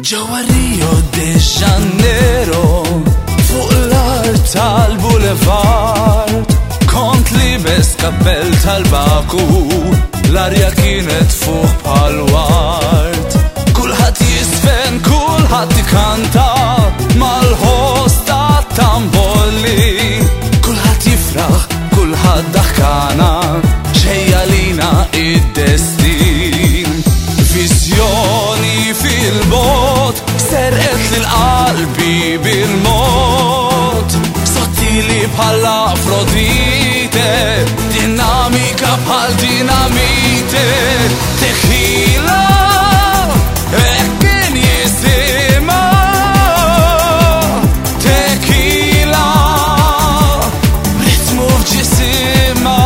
ġewwa Rio de Janeiro fuq l-art tal-Boulevard kont libes kappell tal-Baku l-arja kienet fuq bħal-ward kulħadd jisfen, kulħadd ikanta mal-ħosta tambolli kulħadd jifraħ, kulħadd daħkana ġejja lina id-destin Viżjoni fil-bot serqet lil-qalbi bil-mod sottili bħala Afrodite dinamika bħal dinamite tequila kien jisima tequila ritmu f'ġisima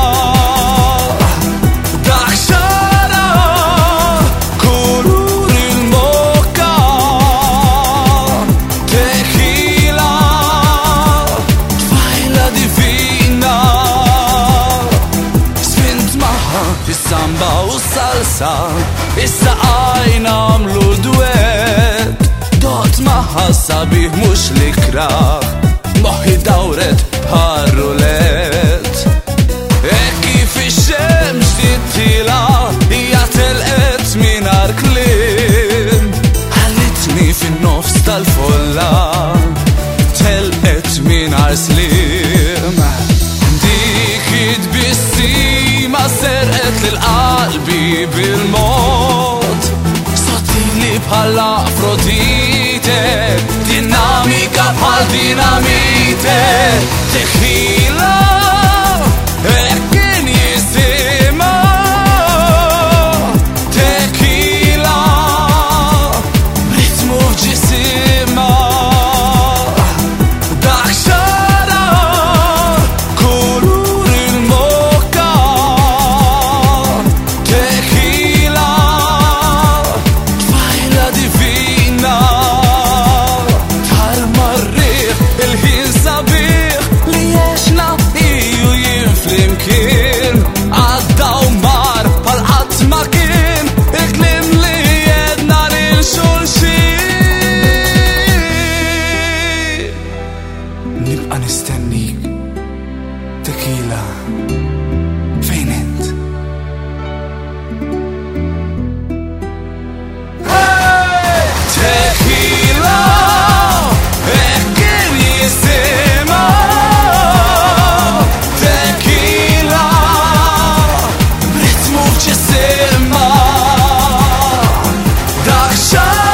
Samba u salsa issa għajna għamlu duet dot maħħa sabiħ mux li kraħ moħi dawret bħarrulet kif ix-xemx tittila hija telqet minar klim ħallitni fin-nofs tal-folla telqet minar slim dik id-bissima serqet lil-qalbi bil-mod sottili bħala Afrodite dinamika bħal dinamite tequila kien jisima tequila ritmu f'ġisima nibqa' nistennik tequila fejn int? Tequila kien jisima tequila b'ritmu f'ġisima dak